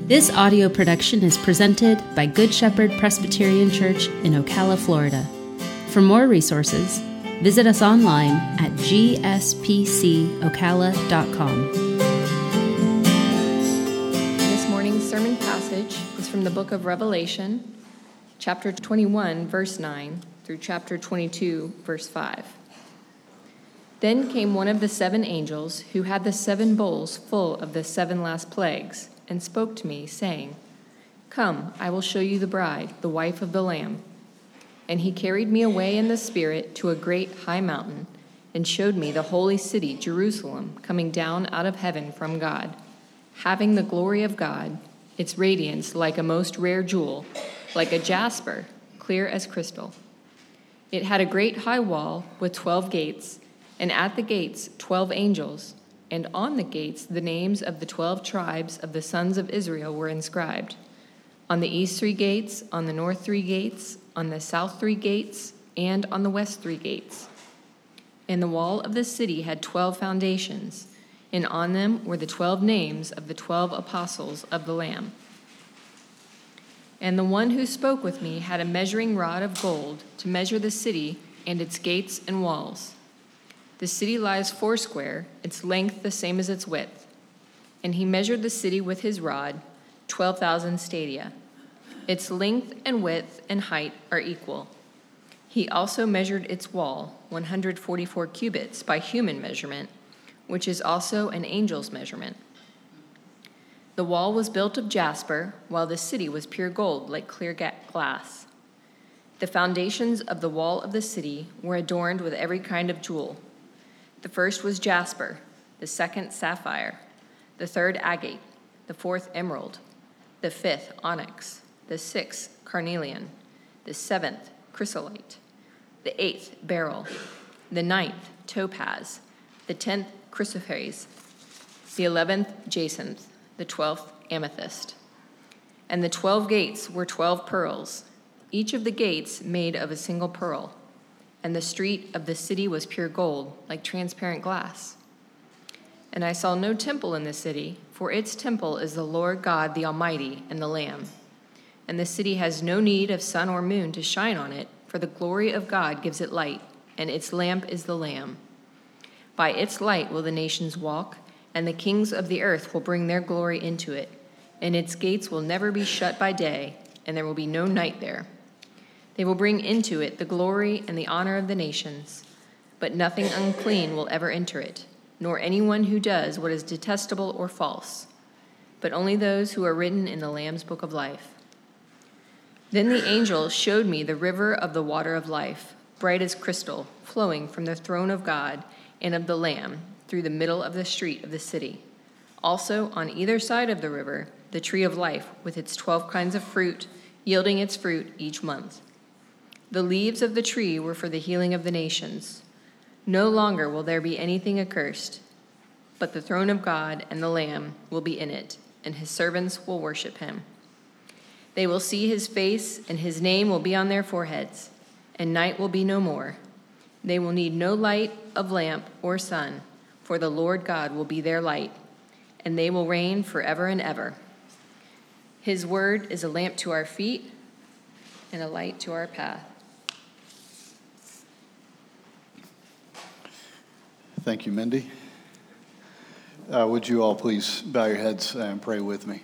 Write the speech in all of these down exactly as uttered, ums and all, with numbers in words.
This audio production is presented by Good Shepherd Presbyterian Church in Ocala, Florida. For more resources, visit us online at g s p c ocala dot com. This morning's sermon passage is from the book of Revelation, chapter twenty-one, verse nine, through chapter twenty-two, verse five. Then came one of the seven angels who had the seven bowls full of the seven last plagues, and spoke to me, saying, Come, I will show you the bride, the wife of the Lamb. And he carried me away in the Spirit to a great high mountain, and showed me the holy city, Jerusalem, coming down out of heaven from God, having the glory of God, its radiance like a most rare jewel, like a jasper, clear as crystal. It had a great high wall with twelve gates, and at the gates twelve angels, and on the gates the names of the twelve tribes of the sons of Israel were inscribed. On the east three gates, on the north three gates, on the south three gates, and on the west three gates. And the wall of the city had twelve foundations, and on them were the twelve names of the twelve apostles of the Lamb. And the one who spoke with me had a measuring rod of gold to measure the city and its gates and walls. The city lies foursquare, its length the same as its width. And he measured the city with his rod, twelve thousand stadia. Its length and width and height are equal. He also measured its wall, one hundred forty-four cubits by human measurement, which is also an angel's measurement. The wall was built of jasper, while the city was pure gold, like clear glass. The foundations of the wall of the city were adorned with every kind of jewel. The first was jasper, the second sapphire, the third agate, the fourth emerald, the fifth onyx, the sixth carnelian, the seventh chrysolite, the eighth beryl, the ninth topaz, the tenth chrysoprase, the eleventh jacinth, the twelfth amethyst. And the twelve gates were twelve pearls, each of the gates made of a single pearl. And the street of the city was pure gold, like transparent glass. And I saw no temple in the city, for its temple is the Lord God, the Almighty, and the Lamb. And the city has no need of sun or moon to shine on it, for the glory of God gives it light, and its lamp is the Lamb. By its light will the nations walk, and the kings of the earth will bring their glory into it. And its gates will never be shut by day, and there will be no night there. They will bring into it the glory and the honor of the nations, but nothing unclean will ever enter it, nor anyone who does what is detestable or false, but only those who are written in the Lamb's book of life. Then the angel showed me the river of the water of life, bright as crystal, flowing from the throne of God and of the Lamb through the middle of the street of the city. Also, on either side of the river, the tree of life with its twelve kinds of fruit, yielding its fruit each month. The leaves of the tree were for the healing of the nations. No longer will there be anything accursed, but the throne of God and the Lamb will be in it, and his servants will worship him. They will see his face, and his name will be on their foreheads, and night will be no more. They will need no light of lamp or sun, for the Lord God will be their light, and they will reign forever and ever. His word is a lamp to our feet and a light to our path. Thank you, Mindy. Uh, would you all please bow your heads and pray with me?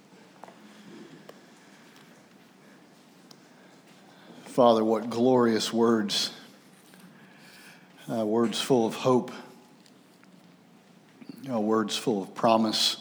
Father, what glorious words, uh, words full of hope, you know, words full of promise,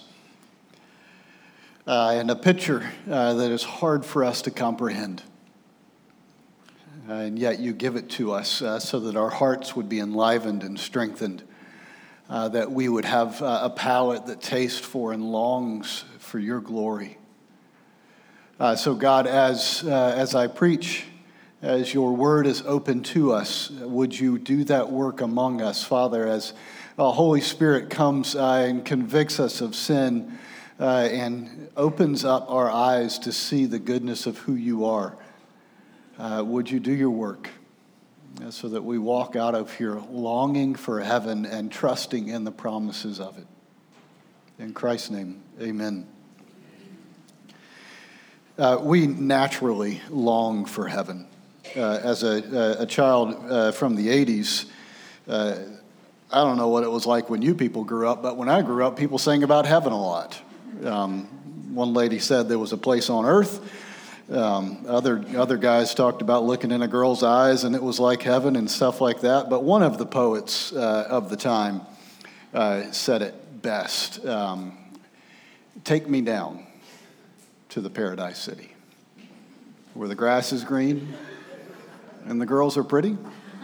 uh, and a picture uh, that is hard for us to comprehend. Uh, and yet you give it to us uh, so that our hearts would be enlivened and strengthened, uh, that we would have uh, a palate that tastes for and longs for your glory. Uh, so God, as uh, as I preach, as your word is open to us, would you do that work among us, Father, as the Holy Spirit comes uh, and convicts us of sin uh, and opens up our eyes to see the goodness of who you are. Uh, would you do your work uh, so that we walk out of here longing for heaven and trusting in the promises of it. In Christ's name, amen. Uh, we naturally long for heaven. Uh, as a, a, a child uh, from the eighties, uh, I don't know what it was like when you people grew up, but when I grew up, people sang about heaven a lot. Um, one lady said there was a place on earth. Um, other other guys talked about looking in a girl's eyes and it was like heaven and stuff like that. But one of the poets uh, of the time uh, said it best. Um, Take me down to the paradise city where the grass is green and the girls are pretty.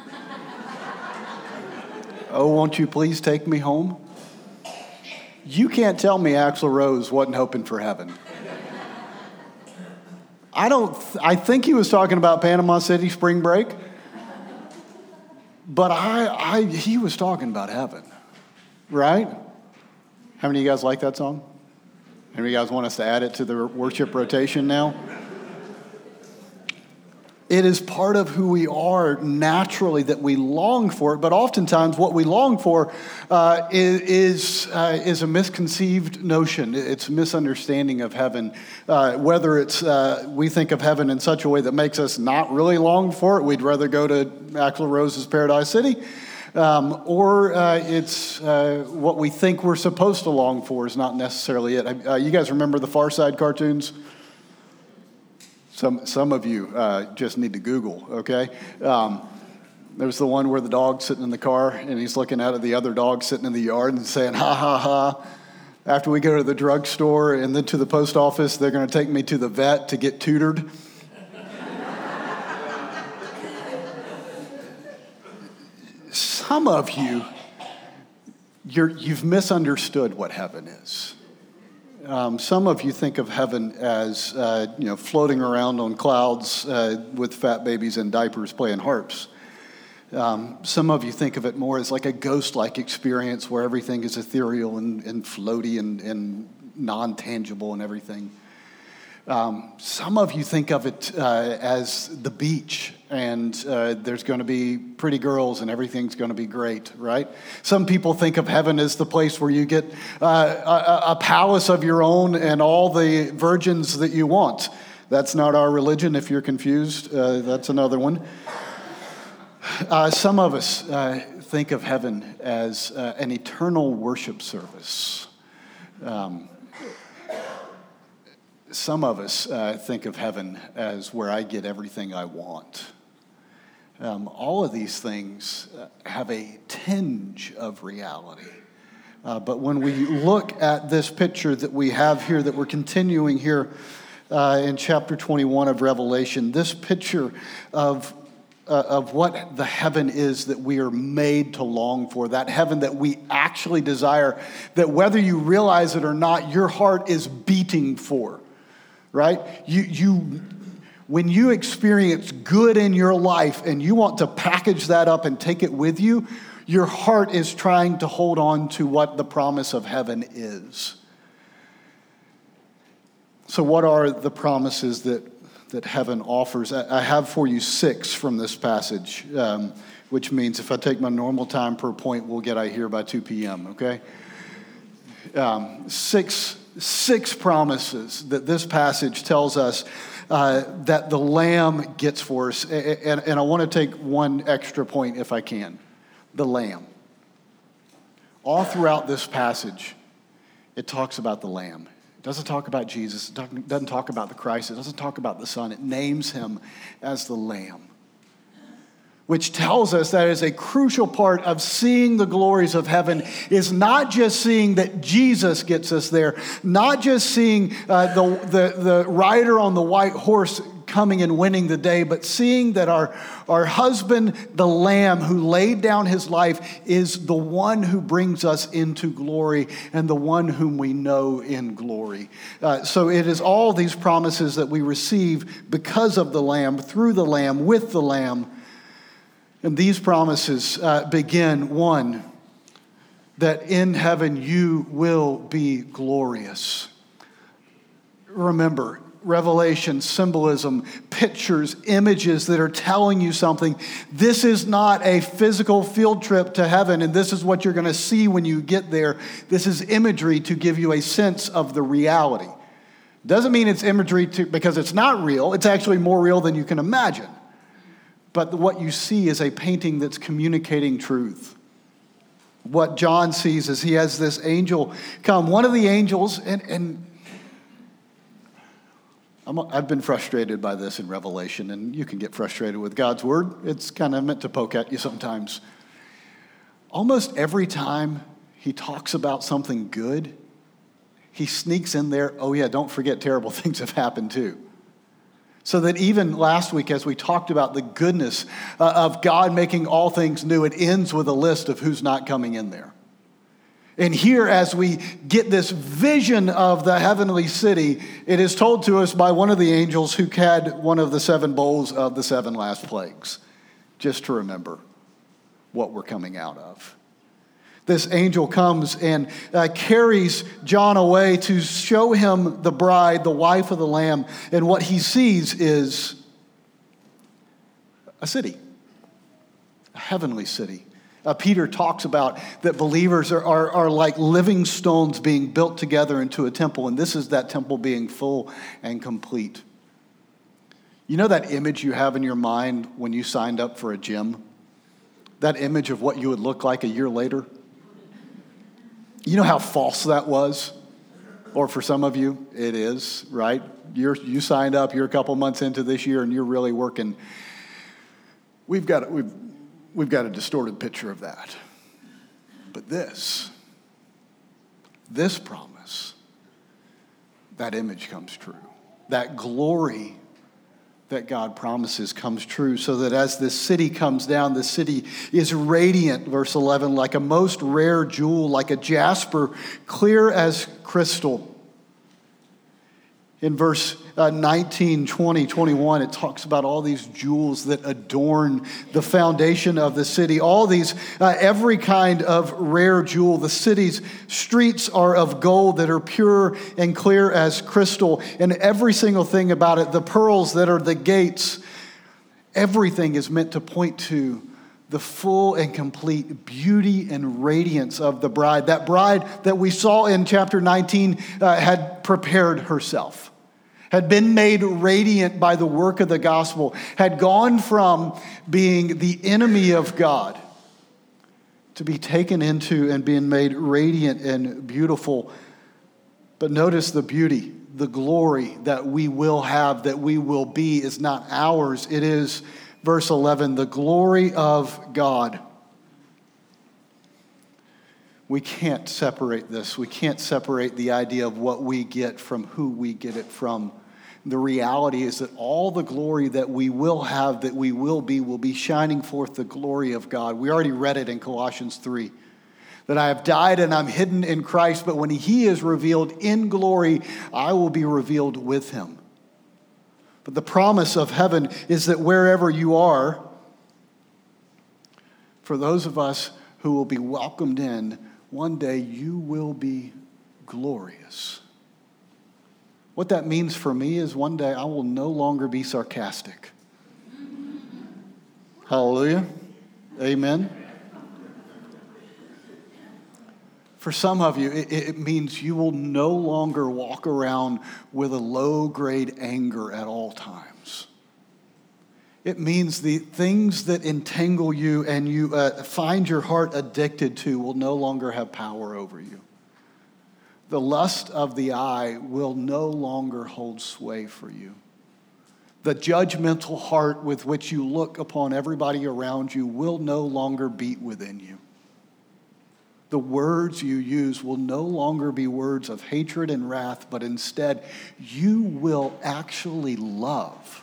Oh, won't you please take me home? You can't tell me Axl Rose wasn't hoping for heaven. I don't, th- I think he was talking about Panama City spring break, but I, I, he was talking about heaven, right? How many of you guys like that song? How many of you guys want us to add it to the worship rotation now? It is part of who we are naturally that we long for it, but oftentimes what we long for uh, is is, uh, is a misconceived notion. It's a misunderstanding of heaven. Uh, whether it's uh, we think of heaven in such a way that makes us not really long for it, we'd rather go to Axl Rose's Paradise City, um, or uh, it's uh, what we think we're supposed to long for is not necessarily it. Uh, you guys remember the Far Side cartoons? Some some of you uh, just need to Google, okay? Um, there's the one where the dog's sitting in the car and he's looking out at the other dog sitting in the yard and saying, ha, ha, ha. After we go to the drugstore and then to the post office, they're going to take me to the vet to get tutored. Some of you, you're, you've misunderstood what heaven is. Um, some of you think of heaven as, uh, you know, floating around on clouds uh, with fat babies in diapers playing harps. Um, some of you think of it more as like a ghost-like experience where everything is ethereal and, and floaty and, and non-tangible and everything. Um, some of you think of it uh, as the beach, and uh, there's going to be pretty girls and everything's going to be great, right? Some people think of heaven as the place where you get uh, a, a palace of your own and all the virgins that you want. That's not our religion, if you're confused. Uh, that's another one. Uh, some of us uh, think of heaven as uh, an eternal worship service. Um, Some of us uh, think of heaven as where I get everything I want. Um, all of these things have a tinge of reality. Uh, but when we look at this picture that we have here, that we're continuing here uh, in chapter twenty-one of Revelation, this picture of Uh, of what the heaven is that we are made to long for, that heaven that we actually desire, that whether you realize it or not, your heart is beating for, right? You, you, when you experience good in your life and you want to package that up and take it with you, your heart is trying to hold on to what the promise of heaven is. So what are the promises that that heaven offers? I have for you six from this passage, um, which means if I take my normal time per point, we'll get out here by two p.m., okay? Um, six, six promises that this passage tells us uh, that the Lamb gets for us. And, and I want to take one extra point if I can. The Lamb. All throughout this passage, it talks about the Lamb. It doesn't talk about Jesus. It doesn't talk about the Christ. It doesn't talk about the Son. It names him as the Lamb, which tells us that is a crucial part of seeing the glories of heaven is not just seeing that Jesus gets us there, not just seeing uh, the, the, the rider on the white horse coming and winning the day, but seeing that our, our husband, the Lamb who laid down his life, is the one who brings us into glory and the one whom we know in glory. Uh, so it is all these promises that we receive because of the Lamb, through the Lamb, with the Lamb. And these promises uh, begin, one, that in heaven you will be glorious. Remember, Revelation, symbolism, pictures, images that are telling you something. This is not a physical field trip to heaven, and this is what you're going to see when you get there. This is imagery to give you a sense of the reality. Doesn't mean it's imagery to, because it's not real. It's actually more real than you can imagine. But what you see is a painting that's communicating truth. What John sees is he has this angel come. One of the angels, and, and I'm, I've been frustrated by this in Revelation, and you can get frustrated with God's word. It's kind of meant to poke at you sometimes. Almost every time he talks about something good, he sneaks in there, oh yeah, don't forget terrible things have happened too. So that even last week as we talked about the goodness uh, of God making all things new, it ends with a list of who's not coming in there. And here as we get this vision of the heavenly city, it is told to us by one of the angels who had one of the seven bowls of the seven last plagues, just to remember what we're coming out of. This angel comes and uh, carries John away to show him the bride, the wife of the Lamb. And what he sees is a city, a heavenly city. Uh, Peter talks about that believers are, are, are like living stones being built together into a temple. And this is that temple being full and complete. You know that image you have in your mind when you signed up for a gym? That image of what you would look like a year later? You know how false that was? Or for some of you, it is, right? You're, you signed up, you're a couple months into this year, and you're really working. We've got, we've, we've got a distorted picture of that. But this, this promise, that image comes true. That glory that God promises comes true, so that as this city comes down, the city is radiant, verse eleven, like a most rare jewel, like a jasper, clear as crystal. In verse uh, nineteen, twenty, twenty-one, it talks about all these jewels that adorn the foundation of the city. All these, uh, every kind of rare jewel. The city's streets are of gold that are pure and clear as crystal. And every single thing about it, the pearls that are the gates, everything is meant to point to the full and complete beauty and radiance of the bride. That bride that we saw in chapter nineteen uh, had prepared herself, had been made radiant by the work of the gospel, had gone from being the enemy of God to be taken into and being made radiant and beautiful. But notice the beauty, the glory that we will have, that we will be, is not ours. It is, verse eleven, the glory of God. We can't separate this. We can't separate the idea of what we get from who we get it from. The reality is that all the glory that we will have, that we will be, will be shining forth the glory of God. We already read it in Colossians three, that I have died and I'm hidden in Christ, but when he is revealed in glory, I will be revealed with him. But the promise of heaven is that wherever you are, for those of us who will be welcomed in, one day you will be glorious. What that means for me is one day I will no longer be sarcastic. Hallelujah. Amen. For some of you, it, it means you will no longer walk around with a low-grade anger at all times. It means the things that entangle you and you uh, find your heart addicted to will no longer have power over you. The lust of the eye will no longer hold sway for you. The judgmental heart with which you look upon everybody around you will no longer beat within you. The words you use will no longer be words of hatred and wrath, but instead you will actually love.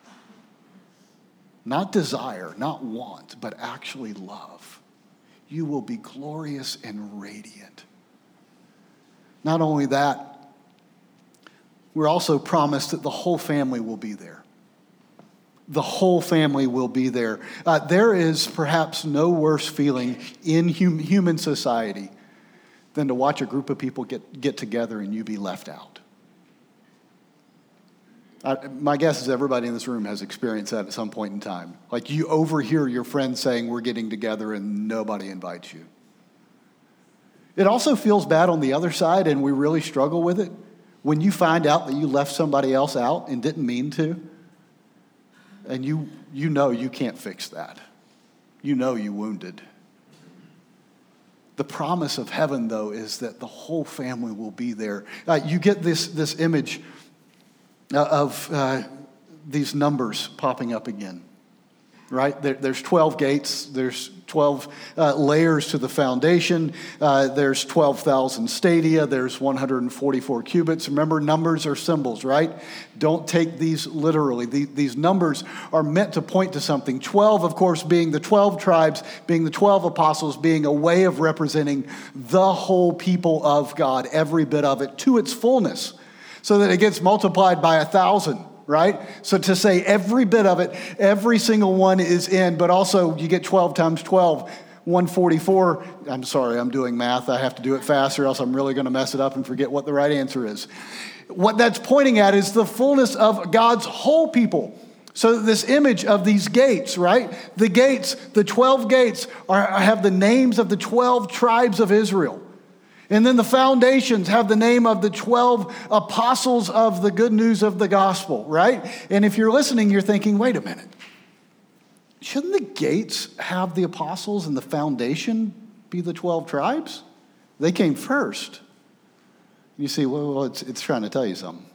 Not desire, not want, but actually love. You will be glorious and radiant. Not only that, we're also promised that the whole family will be there. The whole family will be there. Uh, there is perhaps no worse feeling in hum- human society than to watch a group of people get, get together and you be left out. I, my guess is everybody in this room has experienced that at some point in time. Like you overhear your friends saying we're getting together and nobody invites you. It also feels bad on the other side, and we really struggle with it When you find out that you left somebody else out and didn't mean to, and you you know you can't fix that. You know you wounded. The promise of heaven, though, is that the whole family will be there. Uh, you get this, this image of uh, these numbers popping up again, right? There, there's twelve gates. There's twelve uh, layers to the foundation. Uh, there's twelve thousand stadia. There's one hundred forty-four cubits. Remember, numbers are symbols, right? Don't take these literally. These, these numbers are meant to point to something. twelve, of course, being the twelve tribes, being the twelve apostles, being a way of representing the whole people of God, every bit of it, to its fullness, so that it gets multiplied by a thousand. Right? So to say every bit of it, every single one is in, but also you get twelve times twelve, one hundred forty-four. I'm sorry, I'm doing math. I have to do it fast or else I'm really going to mess it up and forget what the right answer is. What that's pointing at is the fullness of God's whole people. So this image of these gates, right? The gates, the twelve gates are, have the names of the twelve tribes of Israel. And then the foundations have the name of the twelve apostles of the good news of the gospel, right? And if you're listening, you're thinking, wait a minute. Shouldn't the gates have the apostles and the foundation be the twelve tribes? They came first. You see, well, well it's, it's trying to tell you something.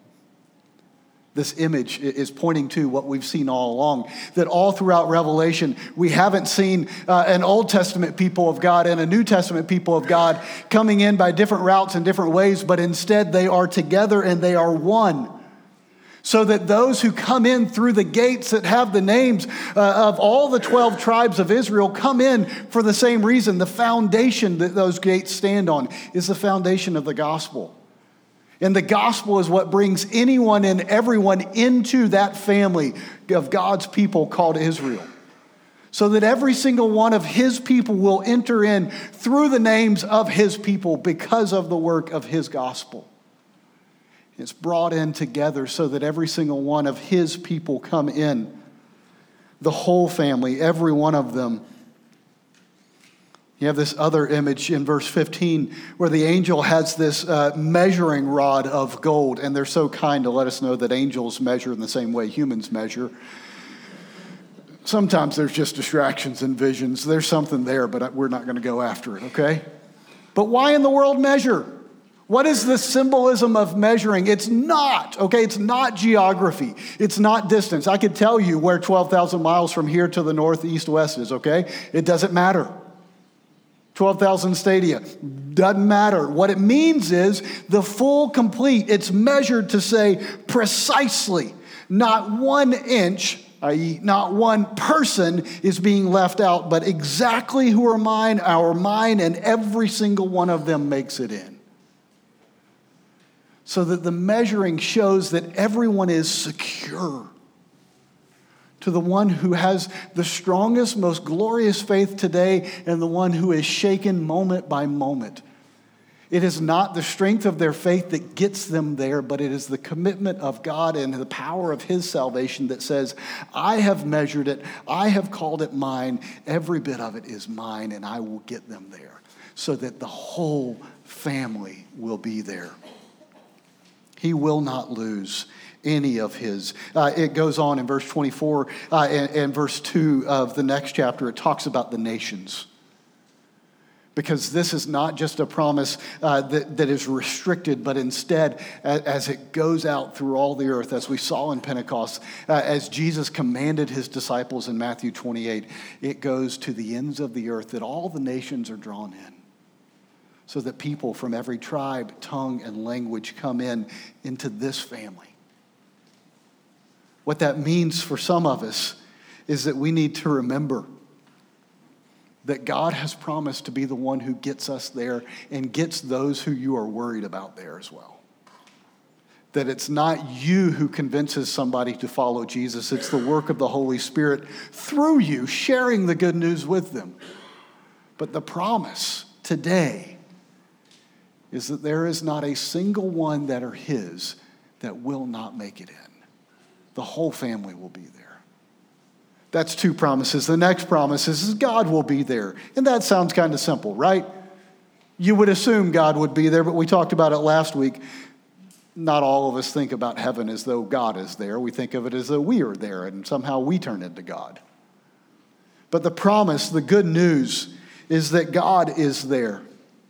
This image is pointing to what we've seen all along, that all throughout Revelation, we haven't seen uh, an Old Testament people of God and a New Testament people of God coming in by different routes and different ways, but instead they are together and they are one. So that those who come in through the gates that have the names uh, of all the twelve tribes of Israel come in for the same reason. The foundation that those gates stand on is the foundation of the gospel. And the gospel is what brings anyone and everyone into that family of God's people called Israel. So that every single one of his people will enter in through the names of his people because of the work of his gospel. It's brought in together so that every single one of his people come in. The whole family, every one of them. You have this other image in verse fifteen where the angel has this uh, measuring rod of gold, and they're so kind to let us know that angels measure in the same way humans measure. Sometimes there's just distractions and visions. There's something there, but we're not going to go after it, okay? But why in the world measure? What is the symbolism of measuring? It's not, okay? It's not geography. It's not distance. I could tell you where twelve thousand miles from here to the north, east, west is, okay? It doesn't matter. twelve thousand stadia. Doesn't matter. What it means is the full, complete. It's measured to say precisely, not one inch, that is not one person is being left out, but exactly who are mine, our mine, and every single one of them makes it in. So that the measuring shows that everyone is secure to the one who has the strongest, most glorious faith today and the one who is shaken moment by moment. It is not the strength of their faith that gets them there, but it is the commitment of God and the power of his salvation that says, I have measured it, I have called it mine, every bit of it is mine, and I will get them there, so that the whole family will be there. He will not lose any of his. Uh, it goes on in verse twenty-four uh, and, and verse two of the next chapter. It talks about the nations. Because this is not just a promise uh, that, that is restricted, but instead, as, as it goes out through all the earth, as we saw in Pentecost, uh, as Jesus commanded his disciples in Matthew twenty-eight, it goes to the ends of the earth, that all the nations are drawn in. So that people from every tribe, tongue, and language come in into this family. What that means for some of us is that we need to remember that God has promised to be the one who gets us there and gets those who you are worried about there as well. That it's not you who convinces somebody to follow Jesus. It's the work of the Holy Spirit through you, sharing the good news with them. But the promise today is that there is not a single one that are his that will not make it in. The whole family will be there. That's two promises. The next promise is God will be there. And that sounds kind of simple, right? You would assume God would be there, but we talked about it last week. not all of us think about heaven as though God is there. We think of it as though we are there and somehow we turn into God. But the promise, the good news, is that God is there.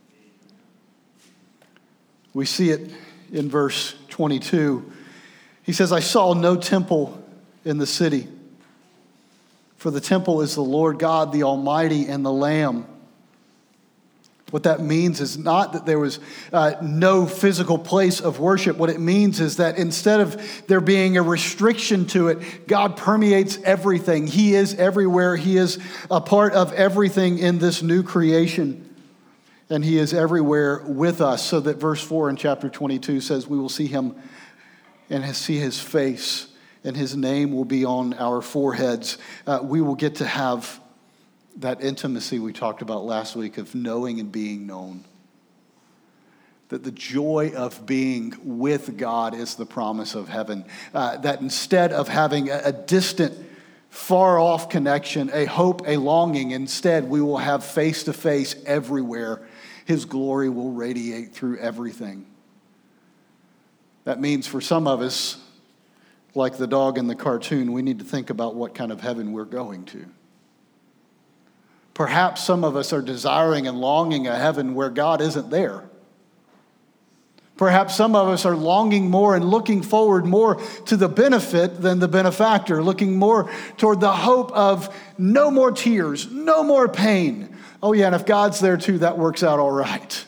We see it in verse twenty-two. He says, I saw no temple in the city, for the temple is the Lord God, the Almighty, and the Lamb. What that means is not that there was uh, no physical place of worship. What it means is that instead of there being a restriction to it, God permeates everything. He is everywhere. He is a part of everything in this new creation. And he is everywhere with us. So that verse four in chapter twenty-two says we will see him and see his face, and his name will be on our foreheads. Uh, we will get to have that intimacy we talked about last week of knowing and being known. That the joy of being with God is the promise of heaven. Uh, that instead of having a, a distant, far-off connection, a hope, a longing, instead we will have face-to-face everywhere. His glory will radiate through everything. That means for some of us, like the dog in the cartoon, we need to think about what kind of heaven we're going to. Perhaps some of us are desiring and longing a heaven where God isn't there. Perhaps some of us are longing more and looking forward more to the benefit than the benefactor, looking more toward the hope of no more tears, no more pain. Oh yeah, and if God's there too, that works out all right.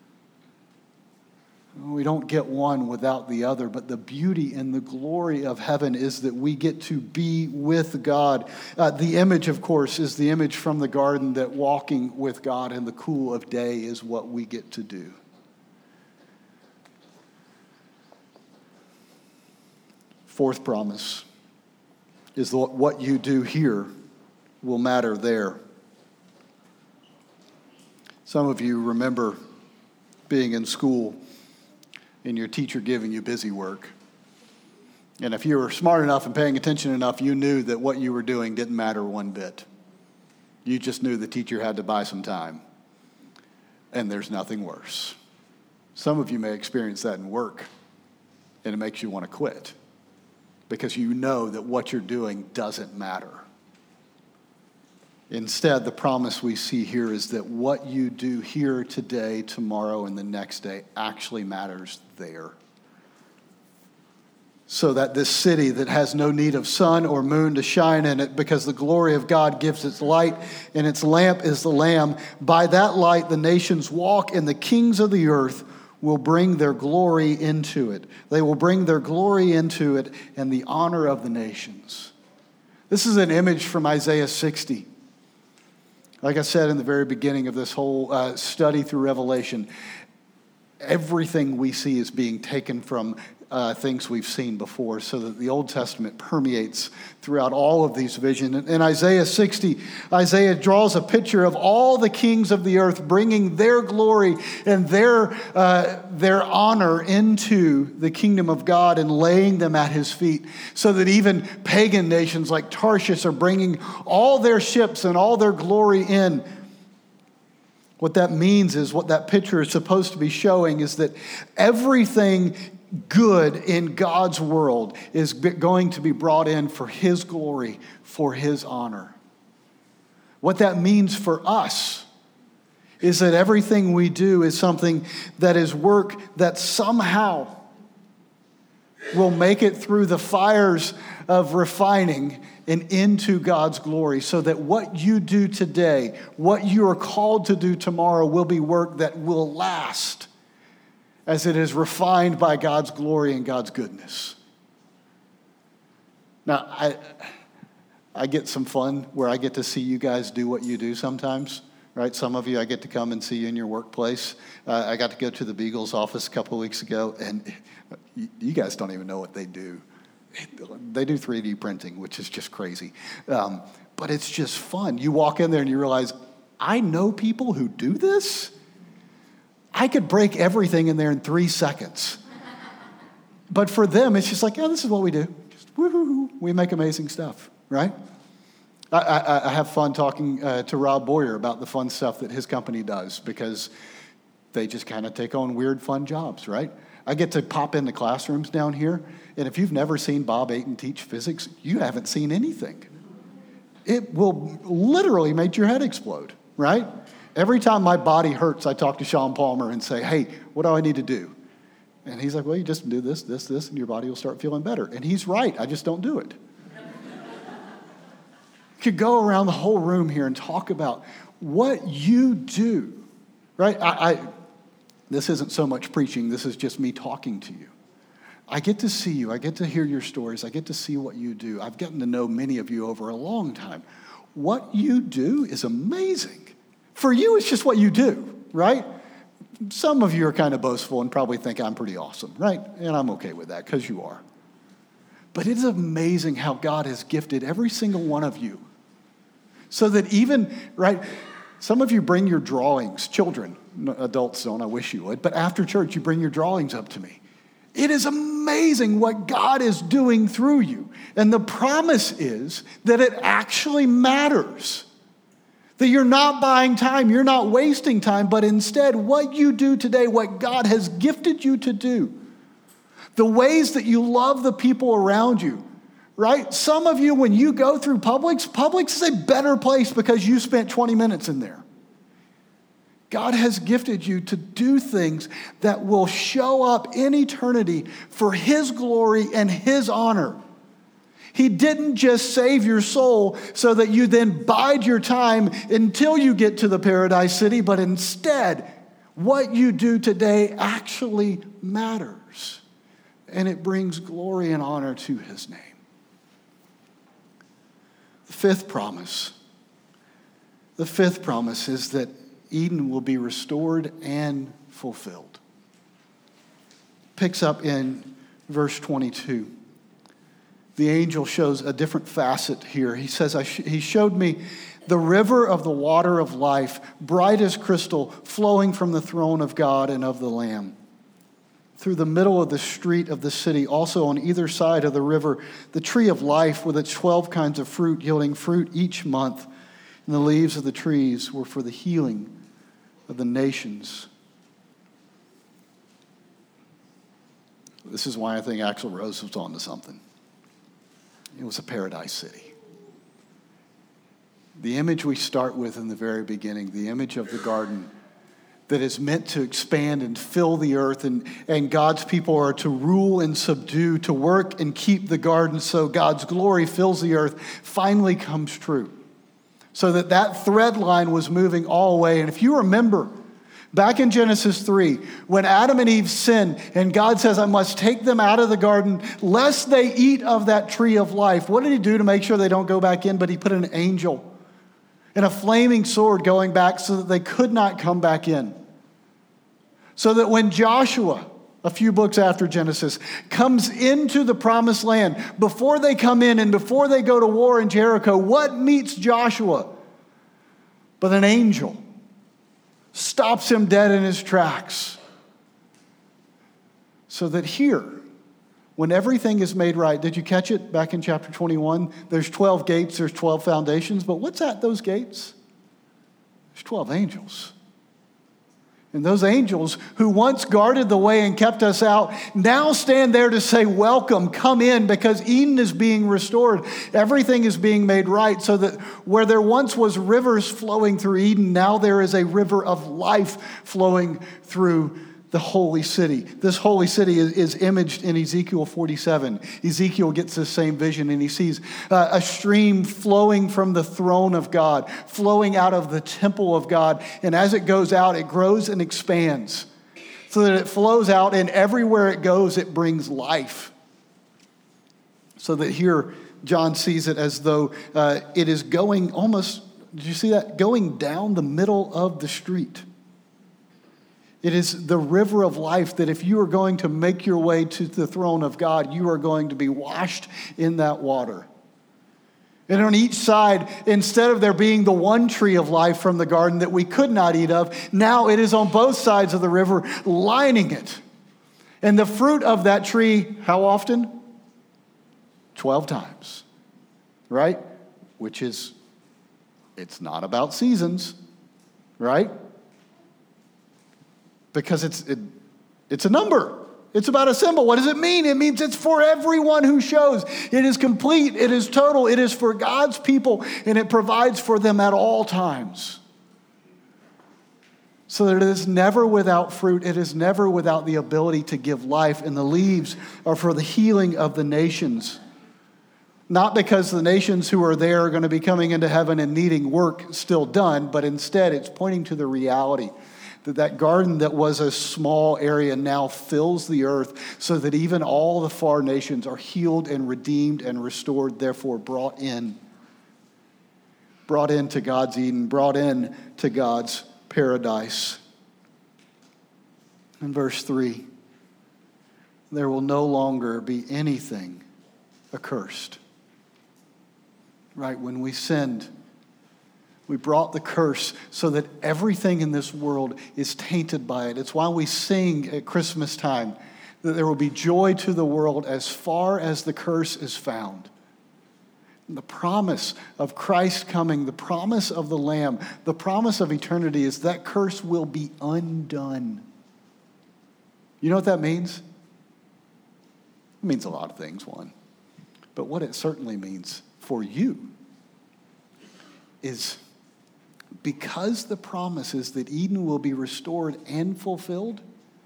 We don't get one without the other, but the beauty and the glory of heaven is that we get to be with God. Uh, the image, of course, is the image from the garden that walking with God in the cool of day is what we get to do. Fourth promise is that what you do here will matter there. Some of you remember being in school and your teacher giving you busy work. And if you were smart enough and paying attention enough, you knew that what you were doing didn't matter one bit. You just knew the teacher had to buy some time. And there's nothing worse. Some of you may experience that in work, and it makes you want to quit because you know that what you're doing doesn't matter. Instead, the promise we see here is that what you do here today, tomorrow, and the next day actually matters there. So that this city that has no need of sun or moon to shine in it because the glory of God gives its light and its lamp is the Lamb, by that light the nations walk and the kings of the earth will bring their glory into it. They will bring their glory into it and the honor of the nations. This is an image from Isaiah sixty. Like I said in the very beginning of this whole uh, study through Revelation, everything we see is being taken from uh, things we've seen before, so that the Old Testament permeates throughout all of these visions. In Isaiah sixty, Isaiah draws a picture of all the kings of the earth bringing their glory and their, uh, their honor into the kingdom of God and laying them at his feet, so that even pagan nations like Tarshish are bringing all their ships and all their glory in. What that means is, what that picture is supposed to be showing is that everything good in God's world is going to be brought in for his glory, for his honor. What that means for us is that everything we do is something that is work that somehow will make it through the fires of refining and into God's glory, so that what you do today, what you are called to do tomorrow, will be work that will last as it is refined by God's glory and God's goodness. Now, I I get some fun where I get to see you guys do what you do sometimes, right? Some of you, I get to come and see you in your workplace. Uh, I got to go to the Beagles office a couple of weeks ago, and you guys don't even know what they do. They do three D printing, which is just crazy. Um, but it's just fun. You walk in there and you realize, I know people who do this? I could break everything in there in three seconds. But for them, it's just like, yeah, this is what we do. Just woo-hoo-hoo. We make amazing stuff, right? I, I, I have fun talking uh, to Rob Boyer about the fun stuff that his company does, because they just kind of take on weird, fun jobs, right? I get to pop into classrooms down here, and if you've never seen Bob Ayton teach physics, you haven't seen anything. It will literally make your head explode, right? Every time my body hurts, I talk to Sean Palmer and say, hey, what do I need to do? And he's like, well, you just do this, this, this, and your body will start feeling better. And he's right. I just don't do it. You could go around the whole room here and talk about what you do, right? I, I this isn't so much preaching. This is just me talking to you. I get to see you. I get to hear your stories. I get to see what you do. I've gotten to know many of you over a long time. What you do is amazing. For you, it's just what you do, right? Some of you are kind of boastful and probably think I'm pretty awesome, right? And I'm okay with that because you are. But it is amazing how God has gifted every single one of you. So that even, right, some of you bring your drawings, children, adults don't, I wish you would, but after church you bring your drawings up to me. It is amazing what God is doing through you. And the promise is that it actually matters. That you're not buying time, you're not wasting time, but instead what you do today, what God has gifted you to do, the ways that you love the people around you, right? Some of you, when you go through Publix, Publix is a better place because you spent twenty minutes in there. God has gifted you to do things that will show up in eternity for His glory and His honor. He didn't just save your soul so that you then bide your time until you get to the paradise city, but instead, what you do today actually matters. And it brings glory and honor to His name. The fifth promise. The fifth promise is that Eden will be restored and fulfilled. Picks up in verse twenty-two. The angel shows a different facet here. He says, I sh- he showed me the river of the water of life, bright as crystal, flowing from the throne of God and of the Lamb. Through the middle of the street of the city, also on either side of the river, the tree of life with its twelve kinds of fruit, yielding fruit each month. And the leaves of the trees were for the healing of the nations. This is why I think Axl Rose was on to something. It was a paradise city. The image we start with in the very beginning, the image of the garden that is meant to expand and fill the earth, and, and God's people are to rule and subdue, to work and keep the garden so God's glory fills the earth, finally comes true. So that that thread line was moving all the way. And if you remember, back in Genesis three, when Adam and Eve sinned, and God says, I must take them out of the garden, lest they eat of that tree of life. What did He do to make sure they don't go back in? But He put an angel and a flaming sword going back so that they could not come back in. So that when Joshua, a few books after Genesis, comes into the promised land, before they come in and before they go to war in Jericho, what meets Joshua? But an angel stops him dead in his tracks. So that here, when everything is made right, did you catch it back in chapter twenty-one? There's twelve gates, there's twelve foundations, but what's at those gates? There's twelve angels. And those angels who once guarded the way and kept us out now stand there to say, welcome, come in, because Eden is being restored. Everything is being made right, so that where there once was rivers flowing through Eden, now there is a river of life flowing through the holy city. This holy city is, is imaged in Ezekiel forty-seven. Ezekiel gets the same vision, and he sees uh, a stream flowing from the throne of God, flowing out of the temple of God. And as it goes out, it grows and expands so that it flows out, and everywhere it goes, it brings life. So that here, John sees it as though uh, it is going almost, did you see that? Going down the middle of the street. It is the river of life that if you are going to make your way to the throne of God, you are going to be washed in that water. And on each side, instead of there being the one tree of life from the garden that we could not eat of, now it is on both sides of the river, lining it. And the fruit of that tree, how often? Twelve times, right? Which is, it's not about seasons, right? Because it's it, it's a number, It's about a symbol. What does it mean? It means it's for everyone who shows. It is complete. It is total. It is for God's people, and it provides for them at all times. So that it is never without fruit. It is never without the ability to give life. And the leaves are for the healing of the nations. Not because the nations who are there are going to be coming into heaven and needing work still done, but instead it's pointing to the reality that that garden that was a small area now fills the earth, so that even all the far nations are healed and redeemed and restored, therefore brought in. Brought into God's Eden, brought in to God's paradise. In verse three, there will no longer be anything accursed. Right, when we sinned, we brought the curse so that everything in this world is tainted by it. It's why we sing at Christmas time that there will be joy to the world as far as the curse is found. And the promise of Christ coming, the promise of the Lamb, the promise of eternity is that curse will be undone. You know what that means? It means a lot of things, one. But what it certainly means for you is because the promise is that Eden will be restored and fulfilled,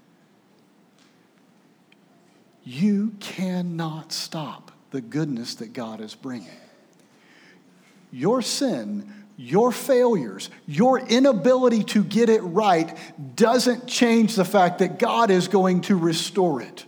you cannot stop the goodness that God is bringing. Your sin, your failures, your inability to get it right doesn't change the fact that God is going to restore it.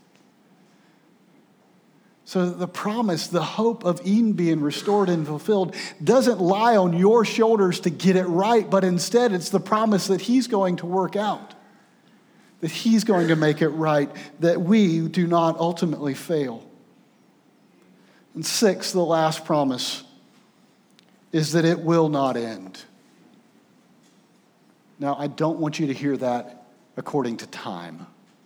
So the promise, the hope of Eden being restored and fulfilled doesn't lie on your shoulders to get it right, but instead it's the promise that he's going to work out, that he's going to make it right, that we do not ultimately fail. And six, the last promise is that it will not end. Now, I don't want you to hear that according to time.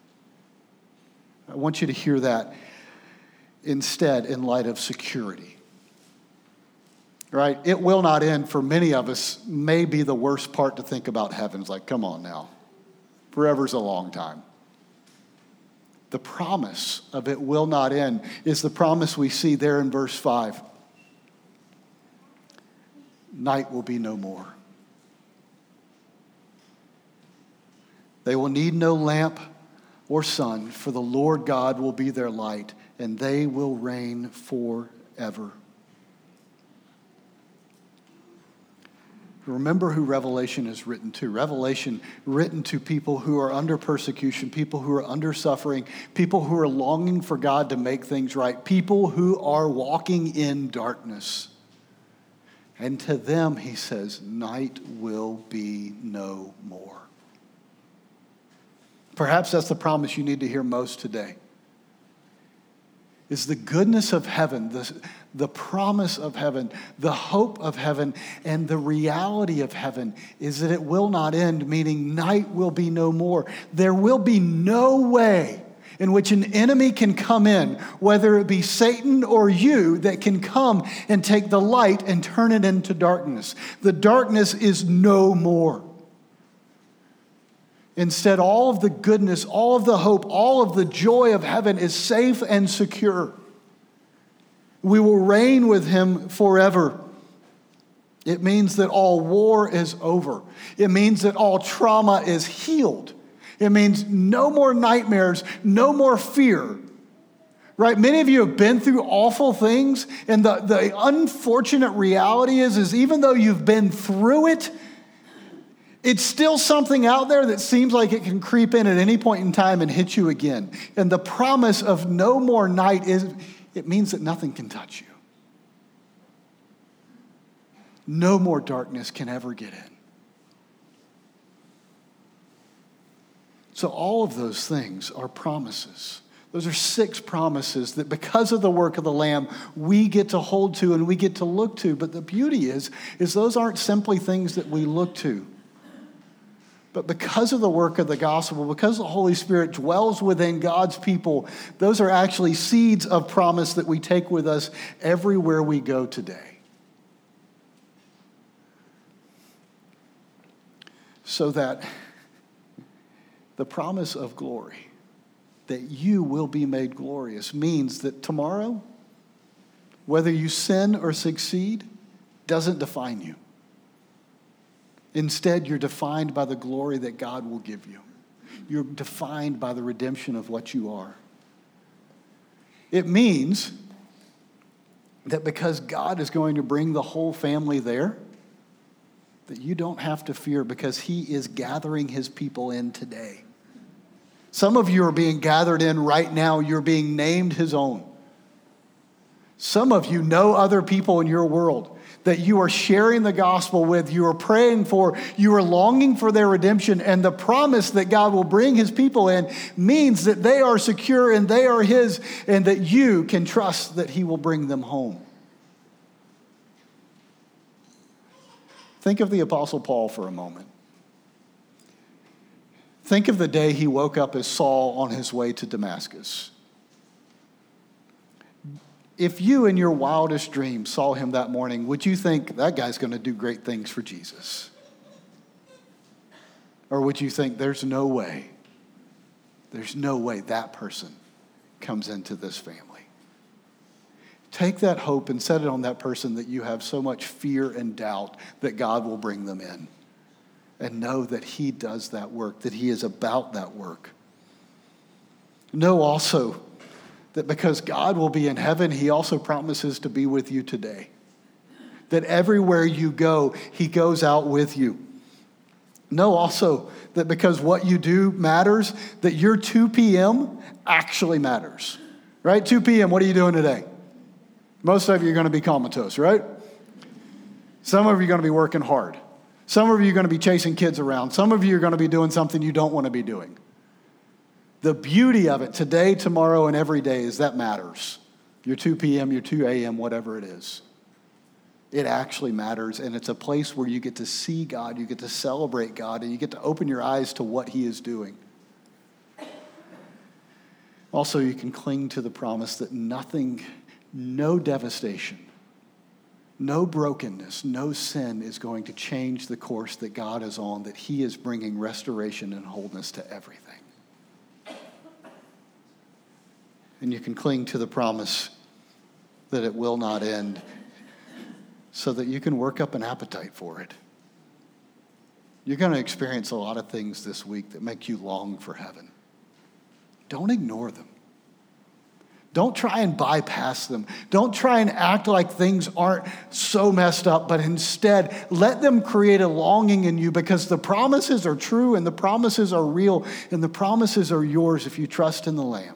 I want you to hear that instead in light of security. Right? It will not end for many of us may be the worst part to think about heaven. It's like, come on now. Forever's a long time. The promise of it will not end is the promise we see there in verse five. Night will be no more. They will need no lamp or sun, for the Lord God will be their light, and they will reign forever. Remember who Revelation is written to. Revelation written to people who are under persecution, people who are under suffering, people who are longing for God to make things right, people who are walking in darkness. And to them, he says, night will be no more. Perhaps that's the promise you need to hear most today. Is the goodness of heaven, the, the promise of heaven, the hope of heaven, and the reality of heaven is that it will not end, meaning night will be no more. There will be no way in which an enemy can come in, whether it be Satan or you, that can come and take the light and turn it into darkness. The darkness is no more. Instead, all of the goodness, all of the hope, all of the joy of heaven is safe and secure. We will reign with him forever. It means that all war is over. It means that all trauma is healed. It means no more nightmares, no more fear. Right? Many of you have been through awful things, and the, the unfortunate reality is, is even though you've been through it, it's still something out there that seems like it can creep in at any point in time and hit you again. And the promise of no more night is, it means that nothing can touch you. No more darkness can ever get in. So all of those things are promises. Those are six promises that because of the work of the Lamb, we get to hold to and we get to look to. But the beauty is, is those aren't simply things that we look to. But because of the work of the gospel, because the Holy Spirit dwells within God's people, those are actually seeds of promise that we take with us everywhere we go today. So that the promise of glory that you will be made glorious means that tomorrow, whether you sin or succeed, doesn't define you. Instead, you're defined by the glory that God will give you. You're defined by the redemption of what you are. It means that because God is going to bring the whole family there, that you don't have to fear because he is gathering his people in today. Some of you are being gathered in right now. You're being named his own. Some of you know other people in your world that you are sharing the gospel with, you are praying for, you are longing for their redemption, and the promise that God will bring his people in means that they are secure and they are his, and that you can trust that he will bring them home. Think of the Apostle Paul for a moment. Think of the day he woke up as Saul on his way to Damascus. If you in your wildest dreams saw him that morning, would you think that guy's going to do great things for Jesus? Or would you think there's no way, there's no way that person comes into this family? Take that hope and set it on that person that you have so much fear and doubt that God will bring them in. And know that he does that work, that he is about that work. Know also that because God will be in heaven, he also promises to be with you today. That everywhere you go, he goes out with you. Know also that because what you do matters, that your two p.m. actually matters. Right? two p.m., what are you doing today? Most of you are going to be comatose, right? Some of you are going to be working hard. Some of you are going to be chasing kids around. Some of you are going to be doing something you don't want to be doing. The beauty of it today, tomorrow, and every day is that matters. Your two p.m., your two a.m., whatever it is. It actually matters, and it's a place where you get to see God, you get to celebrate God, and you get to open your eyes to what he is doing. Also, you can cling to the promise that nothing, no devastation, no brokenness, no sin is going to change the course that God is on, that he is bringing restoration and wholeness to everything. And you can cling to the promise that it will not end so that you can work up an appetite for it. You're going to experience a lot of things this week that make you long for heaven. Don't ignore them. Don't try and bypass them. Don't try and act like things aren't so messed up, but instead let them create a longing in you because the promises are true and the promises are real and the promises are yours if you trust in the Lamb.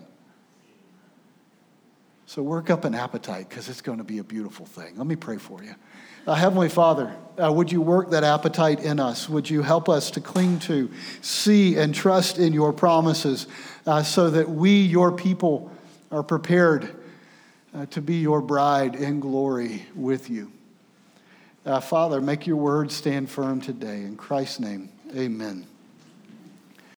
So work up an appetite because it's going to be a beautiful thing. Let me pray for you. Uh, Heavenly Father, uh, would you work that appetite in us? Would you help us to cling to, see, and trust in your promises uh, so that we, your people, are prepared uh, to be your bride in glory with you. Uh, Father, make your word stand firm today. In Christ's name, amen.